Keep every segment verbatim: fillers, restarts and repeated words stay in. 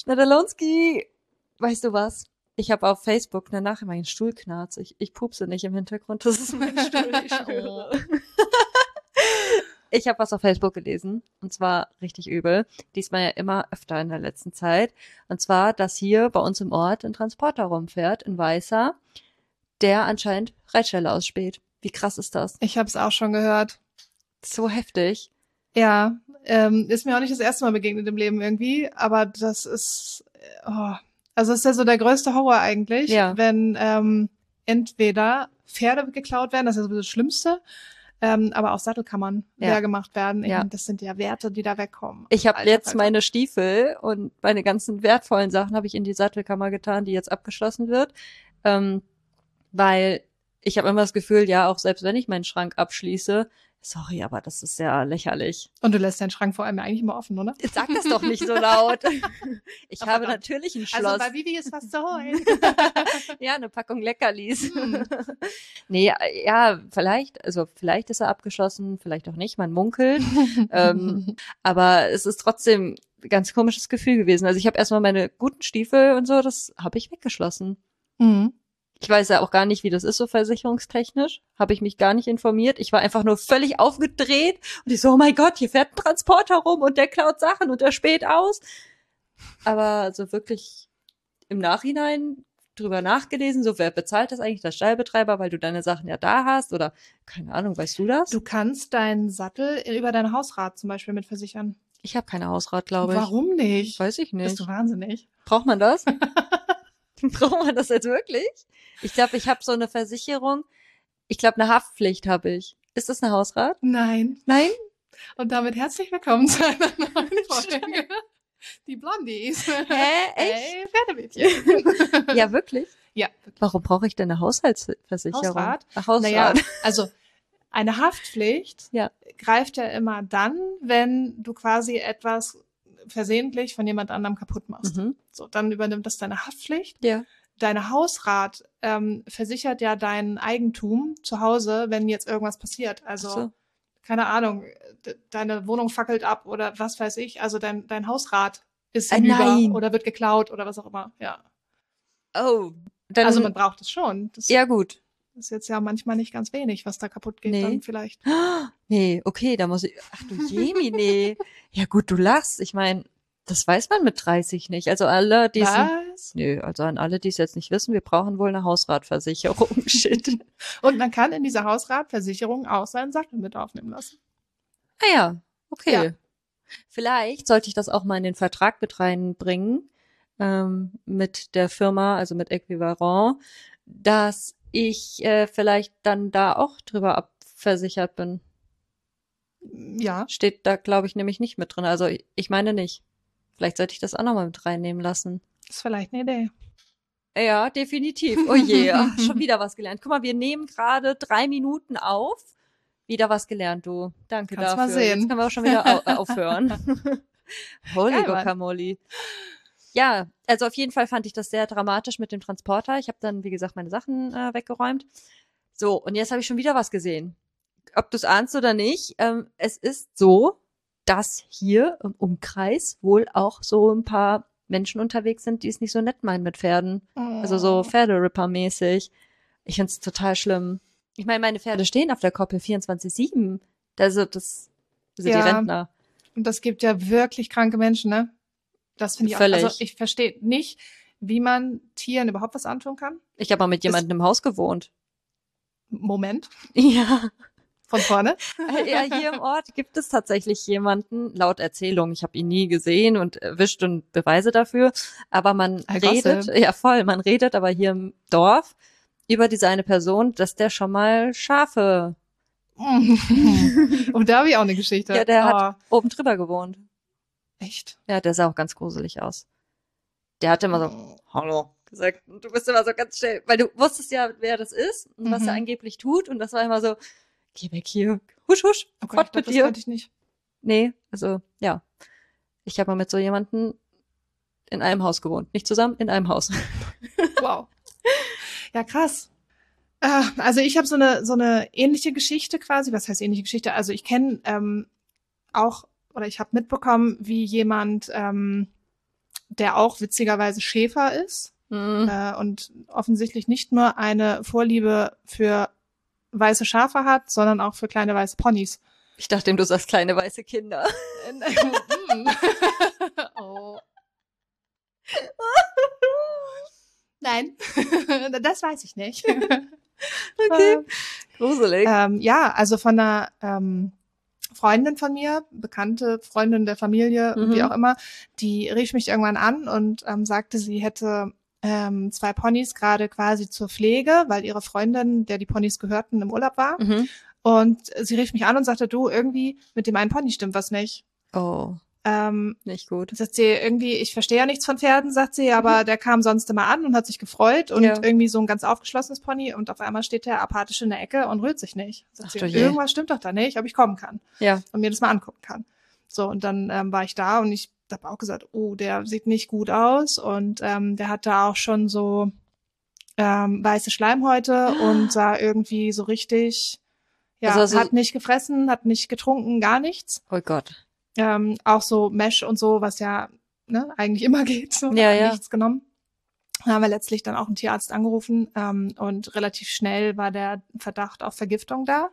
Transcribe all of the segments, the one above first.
Nadalonski, weißt du was? Ich habe auf Facebook eine Nachricht, mein Stuhl knarzt. Ich, ich pupse nicht im Hintergrund, das ist mein Stuhl, ich schwöre. Ich habe was auf Facebook gelesen, und zwar richtig übel. Diesmal ja immer öfter in der letzten Zeit. Und zwar, dass hier bei uns im Ort ein Transporter rumfährt, ein weißer, der anscheinend Reitstelle ausspäht. Wie krass ist das? Ich habe es auch schon gehört. So heftig. Ja, ähm, ist mir auch nicht das erste Mal begegnet im Leben irgendwie, aber das ist, oh, also das ist ja so der größte Horror eigentlich, Ja. wenn ähm, entweder Pferde geklaut werden, das ist ja sowieso das Schlimmste, ähm, aber auch Sattelkammern Ja. leer gemacht werden. Ich Ja. meine, das sind ja Werte, die da wegkommen. Ich habe Alter, jetzt Alter. meine Stiefel und meine ganzen wertvollen Sachen habe ich in die Sattelkammer getan, die jetzt abgeschlossen wird, ähm, weil ich habe immer das Gefühl, ja, auch selbst wenn ich meinen Schrank abschließe, sorry, aber das ist ja lächerlich. Und du lässt deinen Schrank vor allem eigentlich immer offen, oder? Jetzt sag das doch nicht so laut. Ich Ach, habe verdammt. natürlich ein Schloss. Also bei Vivi ist was zu holen. Ja, eine Packung Leckerlis. Hm. Nee, ja, vielleicht, also vielleicht ist er abgeschlossen, vielleicht auch nicht, man munkelt. ähm, aber es ist trotzdem ein ganz komisches Gefühl gewesen. Also ich habe erstmal meine guten Stiefel und so, das habe ich weggeschlossen. Mhm. Ich weiß ja auch gar nicht, wie das ist so versicherungstechnisch. Habe ich mich gar nicht informiert. Ich war einfach nur völlig aufgedreht und ich so, oh mein Gott, hier fährt ein Transporter rum und der klaut Sachen und der späht aus. Aber so wirklich im Nachhinein drüber nachgelesen, so wer bezahlt das eigentlich, der Stallbetreiber, weil du deine Sachen ja da hast oder keine Ahnung, weißt du das? Du kannst deinen Sattel über dein Hausrat zum Beispiel mit versichern. Ich habe keine Hausrat, glaube ich. Warum nicht? Weiß ich nicht. Bist du wahnsinnig? Braucht man das? Braucht man das jetzt wirklich? Ich glaube, ich habe so eine Versicherung. Ich glaube, eine Haftpflicht habe ich. Ist das eine Hausrat? Nein. Nein? Und damit herzlich willkommen zu einer neuen Folge. Die Blondies. Hä? Echt? Hey, Pferdemädchen. Ja, wirklich? Ja. Warum brauche ich denn eine Haushaltsversicherung? Hausrat? Ach, Hausrat. Naja, also eine Haftpflicht Ja. greift ja immer dann, wenn du quasi etwas versehentlich von jemand anderem kaputt machst. Mhm. So, dann übernimmt das deine Haftpflicht. Ja. Deine Hausrat ähm, versichert ja dein Eigentum zu Hause, wenn jetzt irgendwas passiert. Also, Ach so. keine Ahnung, de- deine Wohnung fackelt ab oder was weiß ich. Also dein, dein Hausrat ist Äh, hinüber nein. oder wird geklaut oder was auch immer. Ja. Oh. Dann, Also man braucht es schon. Das ja, gut. ist jetzt ja manchmal nicht ganz wenig, was da kaputt geht Nee. dann vielleicht. Nee, okay, da muss ich. Ach du Jemine. Ja gut, du lachst. Ich meine, das weiß man mit dreißig nicht. Also alle, die es. Was? Nö, also an alle, die es jetzt nicht wissen, wir brauchen wohl eine Hausratversicherung. Shit. Und man kann in dieser Hausratversicherung auch seinen Sattel mit aufnehmen lassen. Ah ja, okay. Ja. Vielleicht sollte ich das auch mal in den Vertrag mit reinbringen, ähm, mit der Firma, also mit Equivalent, dass ich äh, vielleicht dann da auch drüber abversichert bin. Ja. Steht da, glaube ich, nämlich nicht mit drin. Also ich, ich meine nicht. Vielleicht sollte ich das auch nochmal mit reinnehmen lassen. Ist vielleicht eine Idee. Ja, definitiv. Oh je, ach, schon wieder was gelernt. Guck mal, wir nehmen gerade drei Minuten auf. Wieder was gelernt, du. Danke Kannst dafür. mal sehen. Jetzt können wir auch schon wieder au äh, aufhören. Holy Geil, Mann. Guacamole. Ja, also auf jeden Fall fand ich das sehr dramatisch mit dem Transporter. Ich habe dann, wie gesagt, meine Sachen äh, weggeräumt. So, und jetzt habe ich schon wieder was gesehen. Ob du es ahnst oder nicht, ähm, es ist so, dass hier im Umkreis wohl auch so ein paar Menschen unterwegs sind, die es nicht so nett meinen mit Pferden. Also so Pferderipper-mäßig. Ich find's total schlimm. Ich meine, meine Pferde stehen auf der Koppel vierundzwanzig sieben. Also das sind Ja. die Rentner. Und das gibt ja wirklich kranke Menschen, ne? Das finde ich Völlig. auch. Also ich verstehe nicht, wie man Tieren überhaupt was antun kann. Ich habe mal mit jemandem im Haus gewohnt. Moment, Ja. von vorne. Ja, hier im Ort gibt es tatsächlich jemanden, laut Erzählung, ich habe ihn nie gesehen und erwischt und Beweise dafür, aber man Ah, redet, Gossip. ja voll, man redet aber hier im Dorf über diese eine Person, dass der schon mal Schafe, Und da habe ich auch eine Geschichte. ja, der Oh, hat oben drüber gewohnt. echt? Ja, der sah auch ganz gruselig aus. Der hat immer so, hallo, gesagt, und du bist immer so ganz schnell, weil du wusstest ja, wer das ist und was Mhm. er angeblich tut und das war immer so, geh weg hier, husch, husch, Oh Gott, ich fort glaub, mit das dir. könnte ich nicht. Nee, also, ja. Ich habe mal mit so jemandem in einem Haus gewohnt. Nicht zusammen, in einem Haus. Wow. Ja, krass. Äh, Also ich habe so eine so eine ähnliche Geschichte quasi. Was heißt ähnliche Geschichte? Also ich kenne ähm, auch oder ich habe mitbekommen, wie jemand ähm, der auch witzigerweise Schäfer ist Mhm. äh, und offensichtlich nicht nur eine Vorliebe für weiße Schafe hat, sondern auch für kleine weiße Ponys. Ich dachte, du sagst kleine weiße Kinder. Mm. Oh. Nein, das weiß ich nicht. Okay. Gruselig. Ähm, ja, also von einer ähm, Freundin von mir, bekannte Freundin der Familie, Mhm. wie auch immer, die rief mich irgendwann an und ähm, sagte, sie hätte ähm, zwei Ponys gerade quasi zur Pflege, weil ihre Freundin, der die Ponys gehörten, im Urlaub war. Mhm. Und sie rief mich an und sagte, du, irgendwie mit dem einen Pony stimmt was nicht. Oh, Ähm, nicht gut. sagt sie, irgendwie, ich verstehe ja nichts von Pferden, sagt sie, aber Mhm. der kam sonst immer an und hat sich gefreut und Ja. irgendwie so ein ganz aufgeschlossenes Pony und auf einmal steht der apathisch in der Ecke und rührt sich nicht. Sagt Ach sie, du je. irgendwas stimmt doch da nicht, ob ich kommen kann Ja. und mir das mal angucken kann. So, und dann ähm, war ich da und ich habe auch gesagt, oh, der sieht nicht gut aus und ähm, der hatte auch schon so ähm, weiße Schleimhäute und sah irgendwie so richtig, ja, Also, also, hat nicht gefressen, hat nicht getrunken, gar nichts. oh Gott. Ähm, auch so Mesh und so, was ja ne, eigentlich immer geht, so, Ja, hat ja. nichts genommen. Da haben wir letztlich dann auch einen Tierarzt angerufen ähm, und relativ schnell war der Verdacht auf Vergiftung da.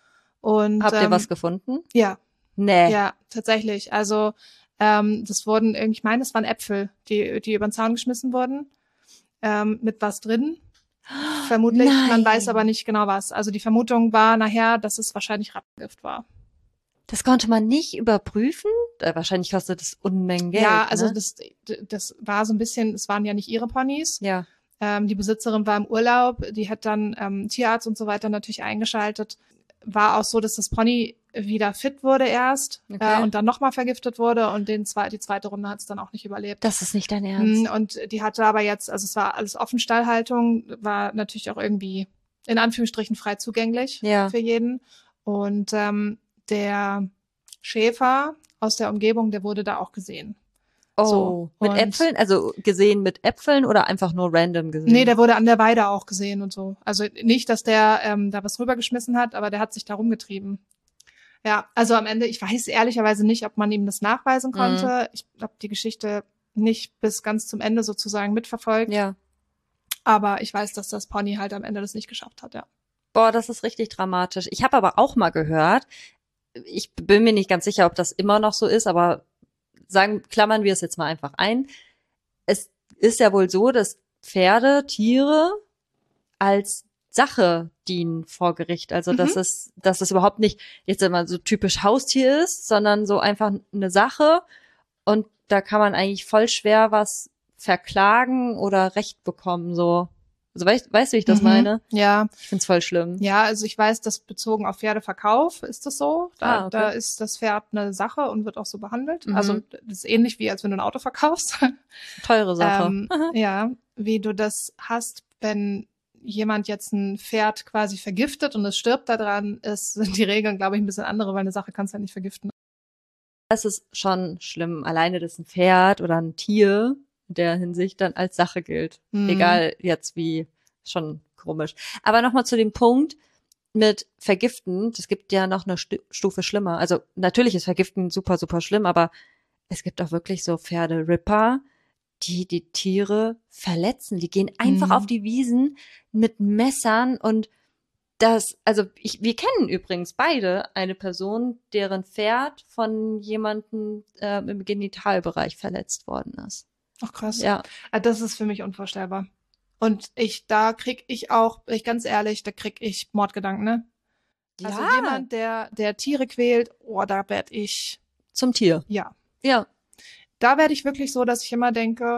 Und Habt ihr ähm, was gefunden? ja, Nee. ja, tatsächlich. Also ähm, das wurden, irgendwie- ich meine, es waren Äpfel, die, die über den Zaun geschmissen wurden, ähm, mit was drin. Vermutlich, Nein. man weiß aber nicht genau was. Also die Vermutung war nachher, dass es wahrscheinlich Rattengift war. Das konnte man nicht überprüfen? Äh, wahrscheinlich kostet es Unmengen Geld. Ja, also ne? das, das war so ein bisschen, es waren ja nicht ihre Ponys. Ja. Ähm, die Besitzerin war im Urlaub, die hat dann ähm, Tierarzt und so weiter natürlich eingeschaltet. War auch so, dass das Pony wieder fit wurde erst Okay. äh, und dann nochmal vergiftet wurde und den zwei, die zweite Runde hat es dann auch nicht überlebt. Das ist nicht dein Mm, Ernst. Und die hatte aber jetzt, also es war alles Offenstallhaltung, war natürlich auch irgendwie in Anführungsstrichen frei zugänglich Ja. für jeden. Und ähm, der Schäfer aus der Umgebung, der wurde da auch gesehen. Oh, So, mit und- Äpfeln? Also gesehen mit Äpfeln oder einfach nur random gesehen? Nee, der wurde an der Weide auch gesehen und so. Also nicht, dass der ähm, da was rübergeschmissen hat, aber der hat sich da rumgetrieben. Ja, also am Ende, ich weiß ehrlicherweise nicht, ob man ihm das nachweisen konnte. Mhm. Ich habe die Geschichte nicht bis ganz zum Ende sozusagen mitverfolgt. Ja. Aber ich weiß, dass das Pony halt am Ende das nicht geschafft hat, ja. Boah, das ist richtig dramatisch. Ich habe aber auch mal gehört, ich bin mir nicht ganz sicher, ob das immer noch so ist, aber sagen, klammern wir es jetzt mal einfach ein. Es ist ja wohl so, dass Pferde, Tiere als Sache dienen vor Gericht. Also, Mhm. dass es, dass es überhaupt nicht jetzt immer so typisch Haustier ist, sondern so einfach eine Sache. Und da kann man eigentlich voll schwer was verklagen oder Recht bekommen, so. Also, weißt, weißt du, wie ich das Mhm. meine? Ja, Ich find's voll schlimm. ja, also ich weiß, dass bezogen auf Pferdeverkauf ist das so. Da, Ah, okay. da ist das Pferd eine Sache und wird auch so behandelt. Mhm. Also das ist ähnlich wie als wenn du ein Auto verkaufst. Teure Sache. Ähm, ja, wie du das hast, wenn jemand jetzt ein Pferd quasi vergiftet und es stirbt daran, ist, sind die Regeln, glaube ich, ein bisschen andere, weil eine Sache kannst du ja nicht vergiften. Das ist schon schlimm. Alleine, dass ein Pferd oder ein Tier in der Hinsicht dann als Sache gilt. Mhm. Egal jetzt wie, schon komisch. Aber nochmal zu dem Punkt mit Vergiften. Das gibt ja noch eine Stu- Stufe schlimmer. Also natürlich ist Vergiften super, super schlimm, aber es gibt auch wirklich so Pferde-Ripper, die die Tiere verletzen. Die gehen einfach Mhm. auf die Wiesen mit Messern und das, also ich, wir kennen übrigens beide eine Person, deren Pferd von jemandem äh, im Genitalbereich verletzt worden ist. Ach krass. Ja, Ah, das ist für mich unvorstellbar. Und ich, da krieg ich auch, bin ich ganz ehrlich, da krieg ich Mordgedanken, ne? Also ja, jemand, der, der Tiere quält, oh, da werd ich, zum Tier. ja. Ja, Da werde ich wirklich so, dass ich immer denke,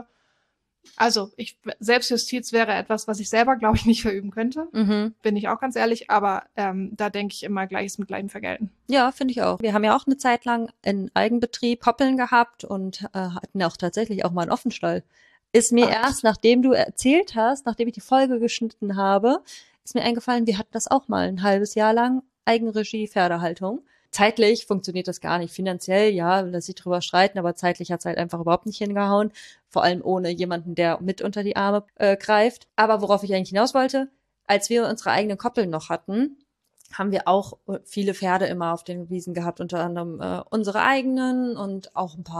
also ich, Selbstjustiz wäre etwas, was ich selber, glaube ich, nicht verüben könnte. mhm. Bin ich auch ganz ehrlich, aber ähm, da denke ich immer, Gleiches mit Gleichem vergelten. Ja, finde ich auch. Wir haben ja auch eine Zeit lang in Eigenbetrieb Koppeln gehabt und äh, hatten auch tatsächlich auch mal einen Offenstall. Ist mir Ach. erst, nachdem du erzählt hast, nachdem ich die Folge geschnitten habe, ist mir eingefallen, wir hatten das auch mal ein halbes Jahr lang, Eigenregie, Pferdehaltung. Zeitlich funktioniert das gar nicht. Finanziell, ja, lässt sich drüber streiten, aber zeitlich hat's halt einfach überhaupt nicht hingehauen. Vor allem ohne jemanden, der mit unter die Arme äh, greift. Aber worauf ich eigentlich hinaus wollte, als wir unsere eigenen Koppeln noch hatten, haben wir auch viele Pferde immer auf den Wiesen gehabt, unter anderem äh, unsere eigenen und auch ein paar,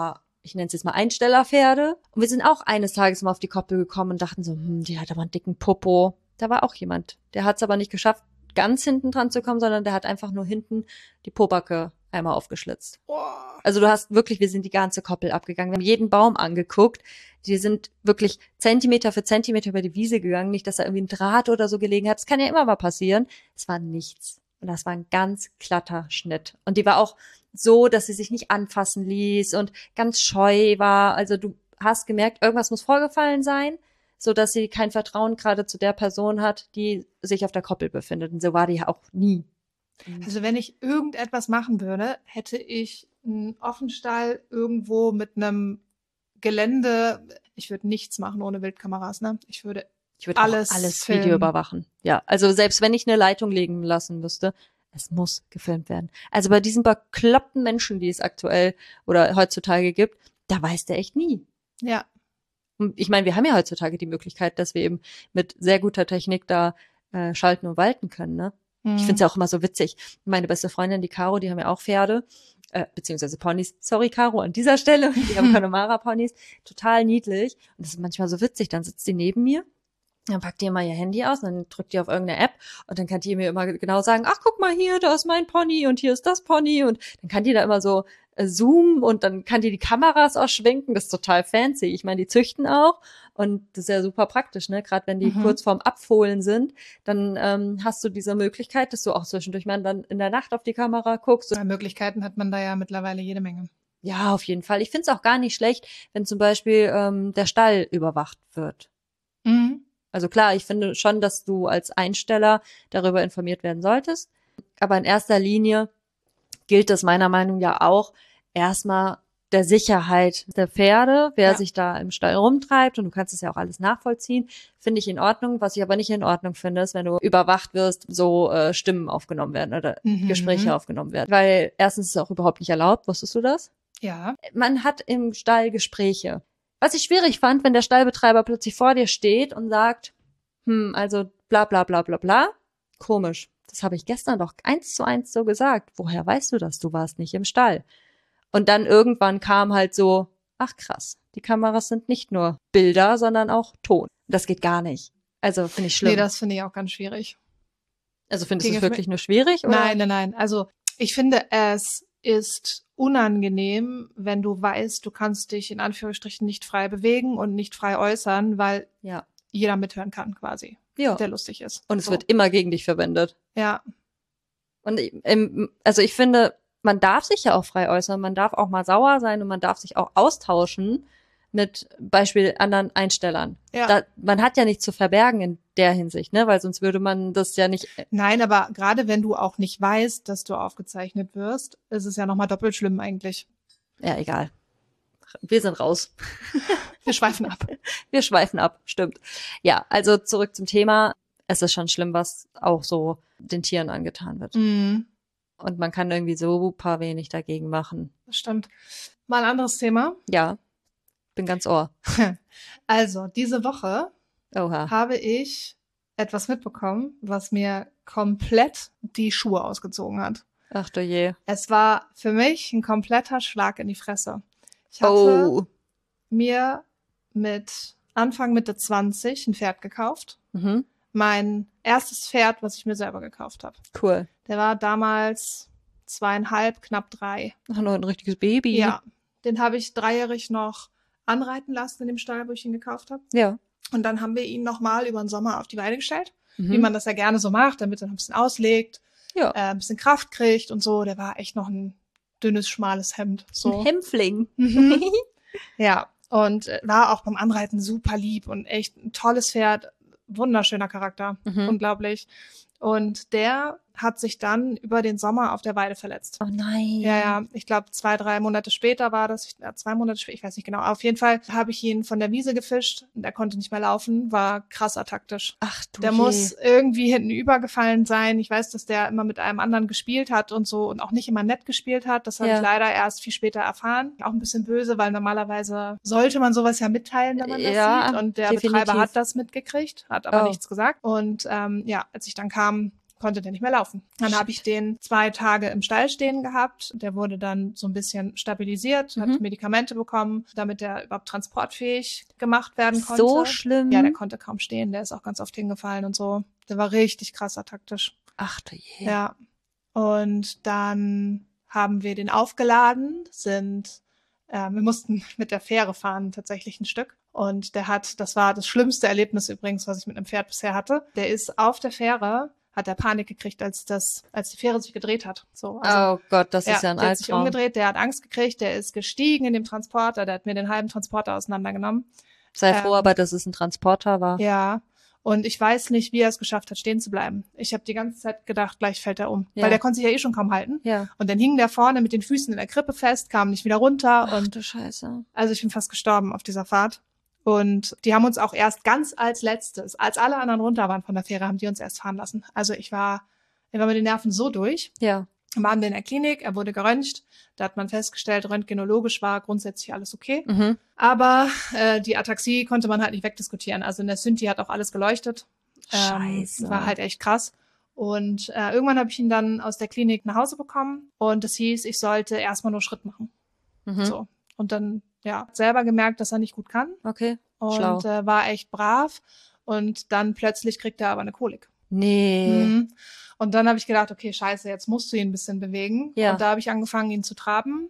ich nenne es jetzt mal Einstellerpferde. Und wir sind auch eines Tages mal auf die Koppel gekommen und dachten so, hm, die hat aber einen dicken Popo. Da war auch jemand. Der hat es aber nicht geschafft, ganz hinten dran zu kommen, sondern der hat einfach nur hinten die Pobacke einmal aufgeschlitzt. Oh. Also du hast wirklich, wir sind die ganze Koppel abgegangen. Wir haben jeden Baum angeguckt. Die sind wirklich Zentimeter für Zentimeter über die Wiese gegangen. Nicht, dass da irgendwie ein Draht oder so gelegen hat. Das kann ja immer mal passieren. Es war nichts. Und das war ein ganz glatter Schnitt. Und die war auch so, dass sie sich nicht anfassen ließ und ganz scheu war. Also du hast gemerkt, irgendwas muss vorgefallen sein, so dass sie kein Vertrauen gerade zu der Person hat, die sich auf der Koppel befindet. Und so war die auch nie. Also wenn ich irgendetwas machen würde, hätte ich einen Offenstall irgendwo mit einem Gelände. Ich würde nichts machen ohne Wildkameras, ne? Ich würde Ich würde alles, auch alles filmen. Video überwachen. Ja, also selbst wenn ich eine Leitung legen lassen müsste, es muss gefilmt werden. Also bei diesen bekloppten Menschen, die es aktuell oder heutzutage gibt, da weiß der echt nie. Ja. Und ich meine, wir haben ja heutzutage die Möglichkeit, dass wir eben mit sehr guter Technik da äh, schalten und walten können, ne? Mhm. Ich finde es ja auch immer so witzig. Meine beste Freundin, die Caro, die haben ja auch Pferde, äh, beziehungsweise Ponys. Sorry, Caro, an dieser Stelle. Die haben Connemara-Ponys. Total niedlich. Und das ist manchmal so witzig. Dann sitzt die neben mir. Dann packt die immer ihr Handy aus, dann drückt die auf irgendeine App und dann kann die mir immer genau sagen, ach, guck mal hier, da ist mein Pony und hier ist das Pony und dann kann die da immer so äh, zoomen und dann kann die die Kameras auch schwenken, das ist total fancy. Ich meine, die züchten auch und das ist ja super praktisch, ne? Gerade wenn die Mhm. kurz vorm Abfohlen sind, dann ähm, hast du diese Möglichkeit, dass du auch zwischendurch mal dann in der Nacht auf die Kamera guckst. Ja, Möglichkeiten hat man da ja mittlerweile jede Menge. Ja, auf jeden Fall. Ich finde es auch gar nicht schlecht, wenn zum Beispiel ähm, der Stall überwacht wird. Mhm. Also klar, ich finde schon, dass du als Einsteller darüber informiert werden solltest. Aber in erster Linie gilt das meiner Meinung nach ja auch erstmal der Sicherheit der Pferde, wer Ja. sich da im Stall rumtreibt. Und du kannst es ja auch alles nachvollziehen. Finde ich in Ordnung. Was ich aber nicht in Ordnung finde, ist, wenn du überwacht wirst, so äh, Stimmen aufgenommen werden oder Mhm. Gespräche aufgenommen werden. Weil erstens ist es auch überhaupt nicht erlaubt. Wusstest du das? Ja. Man hat im Stall Gespräche. Was ich schwierig fand, wenn der Stallbetreiber plötzlich vor dir steht und sagt, hm, also bla bla bla bla bla, komisch. Das habe ich gestern doch eins zu eins so gesagt. Woher weißt du das? Du warst nicht im Stall. Und dann irgendwann kam halt so, ach krass, die Kameras sind nicht nur Bilder, sondern auch Ton. Das geht gar nicht. Also finde ich schlimm. Nee, das finde ich auch ganz schwierig. Also findest du Dinge es für wirklich nur schwierig? Oder? Nein, nein, nein. Also ich finde, es ist unangenehm, wenn du weißt, du kannst dich in Anführungsstrichen nicht frei bewegen und nicht frei äußern, weil Ja. jeder mithören kann quasi, Ja. der lustig ist. Und es So. wird immer gegen dich verwendet. Ja, Und ich- ähm, also ich finde, man darf sich ja auch frei äußern, man darf auch mal sauer sein und man darf sich auch austauschen mit Beispiel anderen Einstellern. ja. Da, man hat ja nichts zu verbergen in der Hinsicht, ne? Weil sonst würde man das ja nicht. Nein, aber gerade wenn du auch nicht weißt, dass du aufgezeichnet wirst, ist es ja nochmal doppelt schlimm eigentlich. Ja, egal. Wir sind raus. Wir schweifen ab. Wir schweifen ab, stimmt. Ja, also zurück zum Thema. Es ist schon schlimm, was auch so den Tieren angetan wird. Mhm. Und man kann irgendwie super wenig dagegen machen. Das stimmt. Mal ein anderes Thema. Ja, bin ganz ohr. Also, diese Woche Oha. habe ich etwas mitbekommen, was mir komplett die Schuhe ausgezogen hat. Ach du je. Es war für mich ein kompletter Schlag in die Fresse. Ich hatte Oh. mir mit Anfang Mitte zwanzig ein Pferd gekauft. Mhm. Mein erstes Pferd, was ich mir selber gekauft habe. Cool. Der war damals zweieinhalb, knapp drei. Ach, noch ein richtiges Baby. Ja, den habe ich dreijährig noch anreiten lassen in dem Stall, wo ich ihn gekauft habe. Ja. Und dann haben wir ihn nochmal über den Sommer auf die Weide gestellt, Mhm. wie man das ja gerne so macht, damit er noch ein bisschen auslegt, Ja. äh, ein bisschen Kraft kriegt und so. Der war echt noch ein dünnes, schmales Hemd. So. Ein Hämpfling. Mhm. Ja, und äh, war auch beim Anreiten super lieb und echt ein tolles Pferd, wunderschöner Charakter, Mhm. unglaublich. Und der hat sich dann über den Sommer auf der Weide verletzt. Oh nein. Ja, ja, ich glaube zwei, drei Monate später war das, ich, ja, zwei Monate später, ich weiß nicht genau. Auf jeden Fall habe ich ihn von der Wiese gefischt und er konnte nicht mehr laufen, war krass ataktisch. Ach du Der je. muss irgendwie hinten übergefallen sein. Ich weiß, dass der immer mit einem anderen gespielt hat und so und auch nicht immer nett gespielt hat. Das habe Ja. ich leider erst viel später erfahren. Auch ein bisschen böse, weil normalerweise sollte man sowas ja mitteilen, wenn man das Ja, sieht. Und der definitiv. Betreiber hat das mitgekriegt, hat aber Oh. nichts gesagt. Und ähm, ja, als ich dann kam, konnte der nicht mehr laufen. Dann habe ich den zwei Tage im Stall stehen gehabt. Der wurde dann so ein bisschen stabilisiert, Mhm. hat Medikamente bekommen, damit er überhaupt transportfähig gemacht werden konnte. So schlimm. Ja, der konnte kaum stehen. Der ist auch ganz oft hingefallen und so. Der war richtig krasser taktisch. Ach du je. Ja. Und dann haben wir den aufgeladen, sind, äh, wir mussten mit der Fähre fahren, tatsächlich ein Stück. Und der hat, das war das schlimmste Erlebnis übrigens, was ich mit einem Pferd bisher hatte. Der ist auf der Fähre, hat er Panik gekriegt, als das, als die Fähre sich gedreht hat. So, also, oh Gott, das ja, ist ja ein der hat sich Albtraum. umgedreht, der hat Angst gekriegt, der ist gestiegen in dem Transporter, der hat mir den halben Transporter auseinandergenommen. Sei froh, ähm, aber dass es ein Transporter war. Ja. Und ich weiß nicht, wie er es geschafft hat, stehen zu bleiben. Ich habe die ganze Zeit gedacht, gleich fällt er um. Ja. Weil der konnte sich ja eh schon kaum halten. Ja. Und dann hing der vorne mit den Füßen in der Krippe fest, kam nicht wieder runter. Ach und du Scheiße. Also ich bin fast gestorben auf dieser Fahrt. Und die haben uns auch erst ganz als letztes, als alle anderen runter waren von der Fähre, haben die uns erst fahren lassen. Also ich war, ich war mit den Nerven so durch. Ja. Dann waren wir in der Klinik, er wurde geröntgt. Da hat man festgestellt, röntgenologisch war grundsätzlich alles okay. Mhm. Aber äh, die Ataxie konnte man halt nicht wegdiskutieren. Also in der Synthi hat auch alles geleuchtet. Scheiße. Ähm, war halt echt krass. Und äh, irgendwann habe ich ihn dann aus der Klinik nach Hause bekommen. Und das hieß, ich sollte erstmal nur Schritt machen. Mhm. So. Und dann, ja, selber gemerkt, dass er nicht gut kann. Okay. Und Schlau. äh, war echt brav. Und dann plötzlich kriegt er aber eine Kolik. Nee. Mhm. Und dann habe ich gedacht, okay, scheiße, jetzt musst du ihn ein bisschen bewegen. Ja. Und da habe ich angefangen, ihn zu traben.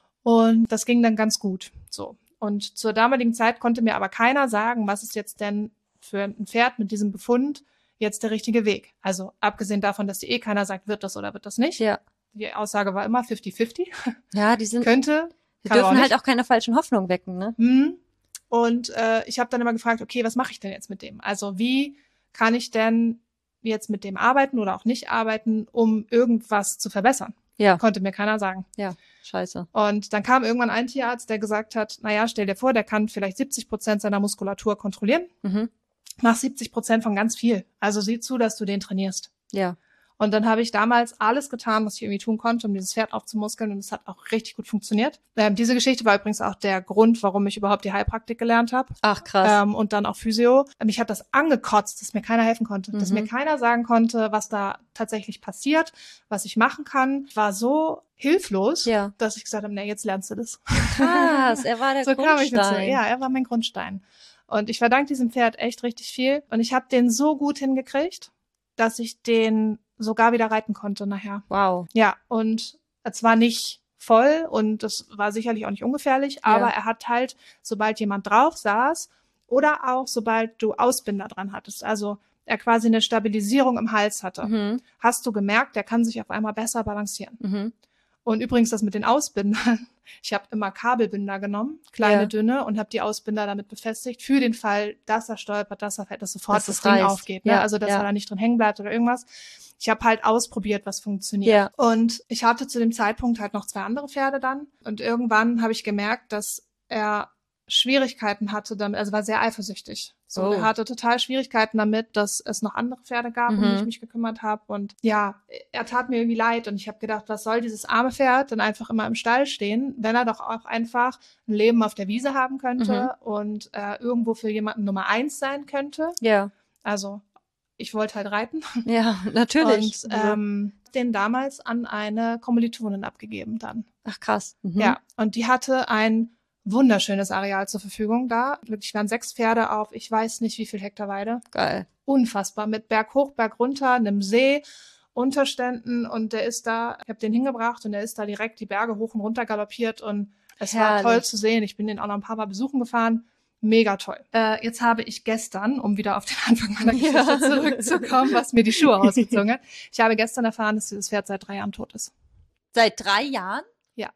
Und das ging dann ganz gut. So. Und zur damaligen Zeit konnte mir aber keiner sagen, was ist jetzt denn für ein Pferd mit diesem Befund jetzt der richtige Weg. Also abgesehen davon, dass dir eh keiner sagt, wird das oder wird das nicht. Ja. Die Aussage war immer fifty fifty. Ja, die sind, Könnte, die kann dürfen auch halt nicht. auch keine falschen Hoffnungen wecken, ne? Mhm. Und äh, ich habe dann immer gefragt, okay, was mache ich denn jetzt mit dem? Also wie kann ich denn jetzt mit dem arbeiten oder auch nicht arbeiten, um irgendwas zu verbessern? Ja. Konnte mir keiner sagen. Ja. Scheiße. Und dann kam irgendwann ein Tierarzt, der gesagt hat, naja, stell dir vor, der kann vielleicht siebzig Prozent seiner Muskulatur kontrollieren. Mhm. Mach siebzig Prozent von ganz viel. Also sieh zu, dass du den trainierst. Ja. Und dann habe ich damals alles getan, was ich irgendwie tun konnte, um dieses Pferd aufzumuskeln. Und es hat auch richtig gut funktioniert. Ähm, diese Geschichte war übrigens auch der Grund, warum ich überhaupt die Heilpraktik gelernt habe. Ach, krass. Ähm, und dann auch Physio. Mich hat das angekotzt, dass mir keiner helfen konnte. Mhm. Dass mir keiner sagen konnte, was da tatsächlich passiert, was ich machen kann. Ich war so hilflos, Ja. dass ich gesagt habe, na, jetzt lernst du das. Krass, er war der so kam ich dazu. Grundstein. Ja, er war mein Grundstein. Und ich verdanke diesem Pferd echt richtig viel. Und ich habe den so gut hingekriegt, dass ich den sogar wieder reiten konnte nachher. Wow. Ja, und es war nicht voll und das war sicherlich auch nicht ungefährlich, aber er hat halt, sobald jemand drauf saß oder auch sobald du Ausbinder dran hattest, also er quasi eine Stabilisierung im Hals hatte, Mhm. hast du gemerkt, der kann sich auf einmal besser balancieren. Mhm. Und übrigens das mit den Ausbindern, ich habe immer Kabelbinder genommen, kleine, Ja. dünne, und habe die Ausbinder damit befestigt, für den Fall, dass er stolpert, dass er fällt, dass sofort Dass das es Ding reißt. aufgeht. Ne? Ja, Also dass ja. er da nicht drin hängen bleibt oder irgendwas. Ich habe halt ausprobiert, was funktioniert. Ja. Und ich hatte zu dem Zeitpunkt halt noch zwei andere Pferde dann. Und irgendwann habe ich gemerkt, dass er Schwierigkeiten hatte damit, also war sehr eifersüchtig. So, Oh. er hatte total Schwierigkeiten damit, dass es noch andere Pferde gab, um Mhm. die ich mich gekümmert habe. Und ja, er tat mir irgendwie leid und ich habe gedacht, was soll dieses arme Pferd denn einfach immer im Stall stehen, wenn er doch auch einfach ein Leben auf der Wiese haben könnte und äh, irgendwo für jemanden Nummer eins sein könnte. Ja. Also ich wollte halt reiten. Ja, natürlich. Und Also, ähm, den damals an eine Kommilitonin abgegeben dann. ach, krass. Mhm. Ja, und die hatte ein wunderschönes Areal zur Verfügung da. Wirklich waren sechs Pferde auf, ich weiß nicht wie viel Hektar Weide. Geil. Unfassbar. Mit Berg hoch, Berg runter, einem See, Unterständen und der ist da, ich habe den hingebracht und der ist da direkt die Berge hoch und runter galoppiert und es war Herrlich. toll zu sehen. Ich bin den auch noch ein paar Mal besuchen gefahren. Mega toll. Äh, jetzt habe ich gestern, um wieder auf den Anfang meiner Geschichte Ja. zurückzukommen, was mir die Schuhe ausgezogen hat. Ich habe gestern erfahren, dass dieses Pferd seit drei Jahren tot ist. Seit drei Jahren? Ja.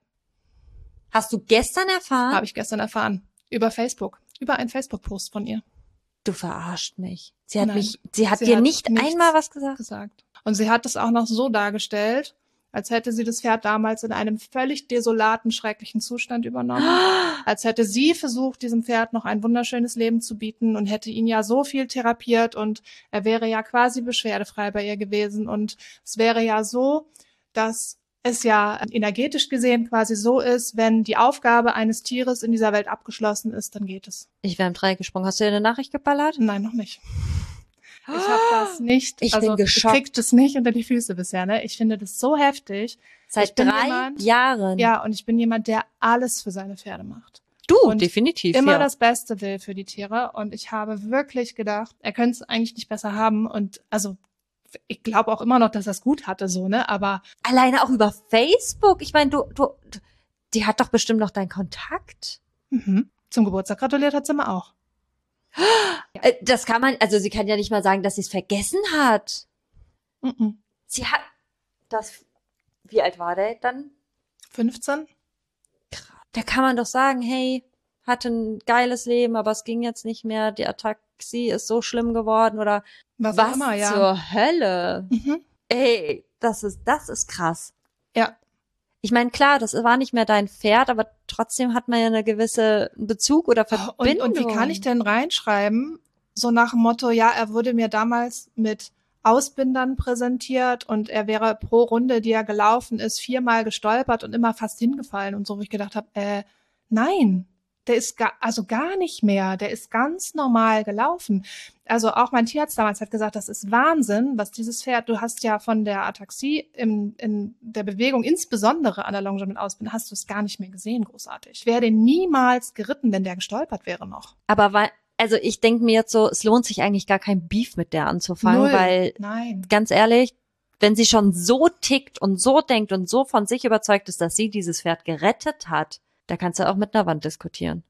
Hast du gestern erfahren? Habe ich gestern erfahren. Über Facebook. Über einen Facebook-Post von ihr Du verarscht mich. Sie hat Nein. mich, sie hat Sie dir hat nicht nichts einmal was gesagt? gesagt. Und sie hat es auch noch so dargestellt, als hätte sie das Pferd damals in einem völlig desolaten, schrecklichen Zustand übernommen. Als hätte sie versucht, diesem Pferd noch ein wunderschönes Leben zu bieten und hätte ihn ja so viel therapiert und er wäre ja quasi beschwerdefrei bei ihr gewesen. Und es wäre ja so, dass es ja energetisch gesehen quasi so ist, wenn die Aufgabe eines Tieres in dieser Welt abgeschlossen ist, dann geht es. Ich wäre im Dreieck gesprungen. Hast du dir eine Nachricht geballert? Nein, noch nicht. Ich habe das nicht, Ich also bin ich geschockt. krieg das nicht unter die Füße bisher, ne? Ich finde das so heftig. Ich Seit bin drei jemand- Jahren. Ja, und ich bin jemand, der alles für seine Pferde macht. Du, Und definitiv, immer ja. das Beste will für die Tiere. Und ich habe wirklich gedacht, er könnte es eigentlich nicht besser haben. Und also ich glaube auch immer noch, dass er es gut hatte, so, ne? Aber Alleine auch über Facebook. Ich meine, du, du, die hat doch bestimmt noch deinen Kontakt. mhm. Zum Geburtstag gratuliert hat sie mir auch. Äh, Das kann man, also sie kann ja nicht mal sagen, dass sie es vergessen hat. Mhm. Sie hat das, wie alt war der dann? fünfzehn? Da kann man doch sagen, hey, hatte ein geiles Leben, aber es ging jetzt nicht mehr, die Ataxie ist so schlimm geworden oder Was, was auch immer, ja. zur Hölle? Mhm. Ey, das ist, das ist krass. Ja. Ich meine, klar, das war nicht mehr dein Pferd, aber trotzdem hat man ja eine gewisse Bezug oder Und, Verbindung. und wie kann ich denn reinschreiben, so nach dem Motto, ja, er wurde mir damals mit Ausbindern präsentiert und er wäre pro Runde, die er gelaufen ist, viermal gestolpert und immer fast hingefallen und so, wo ich gedacht habe, äh, nein, der ist gar, also gar nicht mehr, der ist ganz normal gelaufen. Also auch mein Tierarzt damals hat gesagt, das ist Wahnsinn, was dieses Pferd, du hast ja von der Ataxie im, in der Bewegung, insbesondere an der Longe mit Ausbindern, hast du es gar nicht mehr gesehen, großartig. Ich wäre den niemals geritten, wenn der gestolpert wäre noch. Aber weil, also ich denke mir jetzt so, es lohnt sich eigentlich gar kein Beef mit der anzufangen, Null. weil Nein. ganz ehrlich, wenn sie schon so tickt und so denkt und so von sich überzeugt ist, dass sie dieses Pferd gerettet hat, da kannst du auch mit einer Wand diskutieren.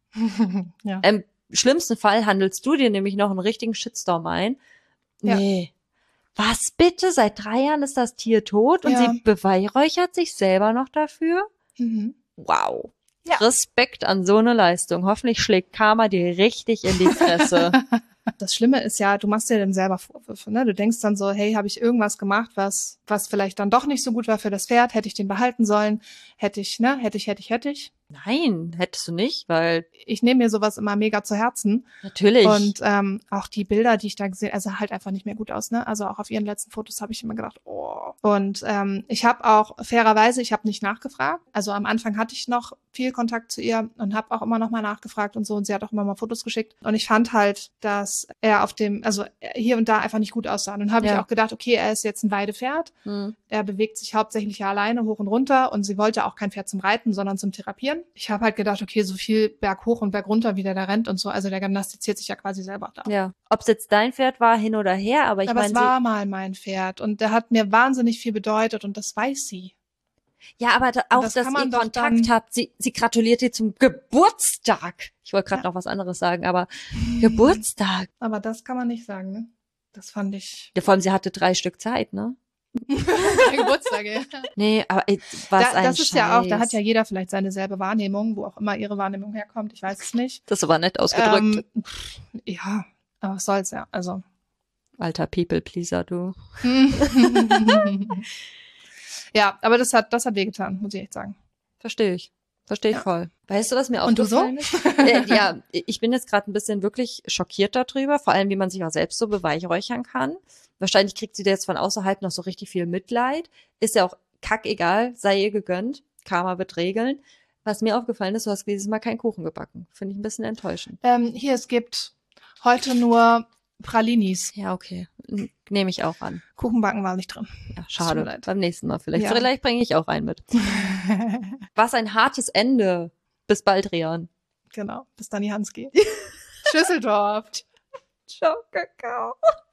Ja. Im schlimmsten Fall handelst du dir nämlich noch einen richtigen Shitstorm ein. Ja. Nee. Was bitte? Seit drei Jahren ist das Tier tot und Ja. sie beweihräuchert sich selber noch dafür? Mhm. Wow. Ja. Respekt an so eine Leistung. Hoffentlich schlägt Karma dir richtig in die Fresse. Das Schlimme ist ja, du machst dir dann selber Vorwürfe, ne? Du denkst dann so, hey, habe ich irgendwas gemacht, was was vielleicht dann doch nicht so gut war für das Pferd? Hätte ich den behalten sollen? Hätte ich, ne? Hätte ich, hätte ich, hätte ich. Nein, hättest du nicht, weil Ich nehme mir sowas immer mega zu Herzen. natürlich. Und ähm, auch die Bilder, die ich da gesehen, also halt einfach nicht mehr gut aus, ne? Also auch auf ihren letzten Fotos habe ich immer gedacht, oh. Und ähm, ich habe auch fairerweise, ich habe nicht nachgefragt. Also am Anfang hatte ich noch viel Kontakt zu ihr und habe auch immer noch mal nachgefragt und so. Und sie hat auch immer mal Fotos geschickt. Und ich fand halt, dass er auf dem, also hier und da einfach nicht gut aussah. Und dann habe Ja. ich auch gedacht, okay, er ist jetzt ein Weidepferd. Hm. Er bewegt sich hauptsächlich ja alleine hoch und runter und sie wollte auch kein Pferd zum Reiten, sondern zum Therapieren. Ich habe halt gedacht, okay, so viel Berg hoch und Berg runter, wie der da rennt und so. Also der gymnastiziert sich ja quasi selber da. Ja. Ob es jetzt dein Pferd war, hin oder her, aber ich Aber meine, es war mal mein Pferd und der hat mir wahnsinnig viel bedeutet und das weiß sie. ja, aber da, auch, das dass kann ihr man doch Kontakt dann- habt. Sie, sie gratuliert dir zum Geburtstag. Ich wollte gerade Ja. noch was anderes sagen, aber Geburtstag. Aber das kann man nicht sagen, ne? Das fand ich. Ja, vor allem, sie hatte drei Stück Zeit, ne? Mein Geburtstag, ja. Nee, aber ey, was Da, ein das ist ja auch, da Scheiß. hat ja jeder vielleicht seine selbe Wahrnehmung, wo auch immer ihre Wahrnehmung herkommt. Ich weiß es nicht. Das war nett ausgedrückt. Ähm, pff, ja, aber was soll's ja. Also. Alter People-Pleaser, du. Ja, aber das hat, das hat wehgetan, muss ich echt sagen. Verstehe ich. Verstehe ich Ja. voll. Weißt du, was mir Und du so? aufgefallen ist? äh, ja, ich bin jetzt gerade ein bisschen wirklich schockiert darüber, vor allem, wie man sich auch selbst so beweihräuchern kann. Wahrscheinlich kriegt sie da jetzt von außerhalb noch so richtig viel Mitleid. Ist ja auch kackegal, sei ihr gegönnt. Karma wird regeln. Was mir aufgefallen ist, du hast dieses Mal keinen Kuchen gebacken. Finde ich ein bisschen enttäuschend. Ähm, hier, es gibt heute nur Pralinis. Ja, okay. N- Nehme ich auch an. Kuchenbacken war nicht drin. Ja, Tut mir schade. leid. Beim nächsten Mal vielleicht. Ja. Vielleicht bringe ich auch einen mit. Was ein hartes Ende. Bis bald, Rian. Genau, bis dann die Hans geht. Schüsseldorf. Ciao, Kakao.